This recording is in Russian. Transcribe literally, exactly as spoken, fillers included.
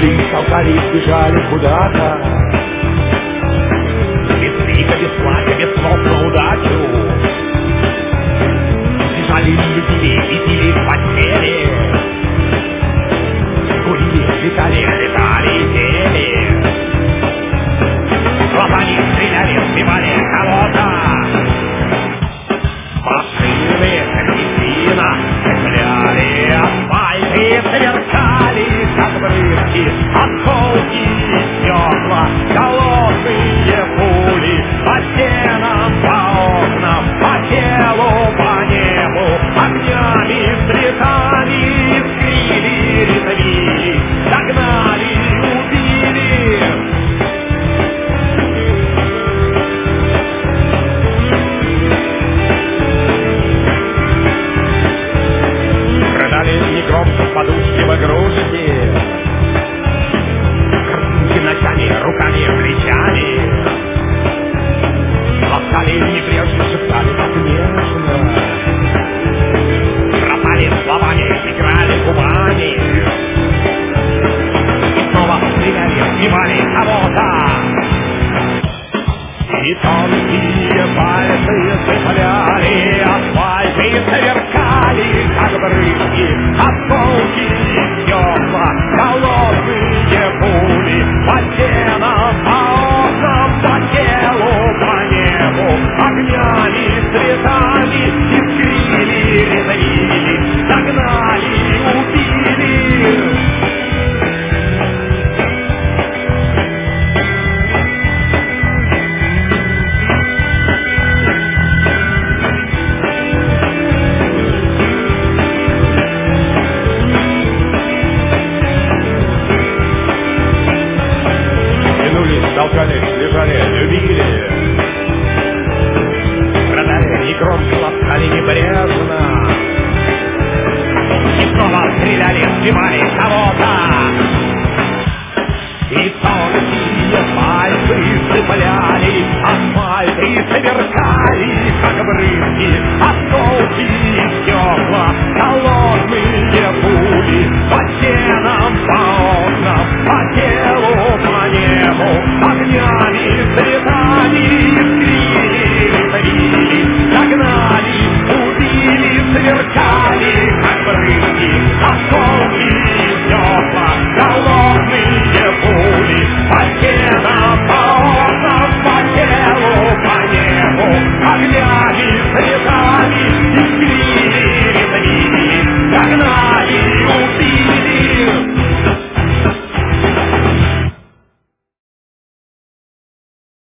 толкались, бежали куда-то. Без крика, без плача, без слов на удачу. Бежали люди, летели в постели. Курили, летали, летали и пели. Вот они стреляли, сбивали кого-то. Машины, резина, цепляли асфальт и сверкали, как брызги, осколки и стекла.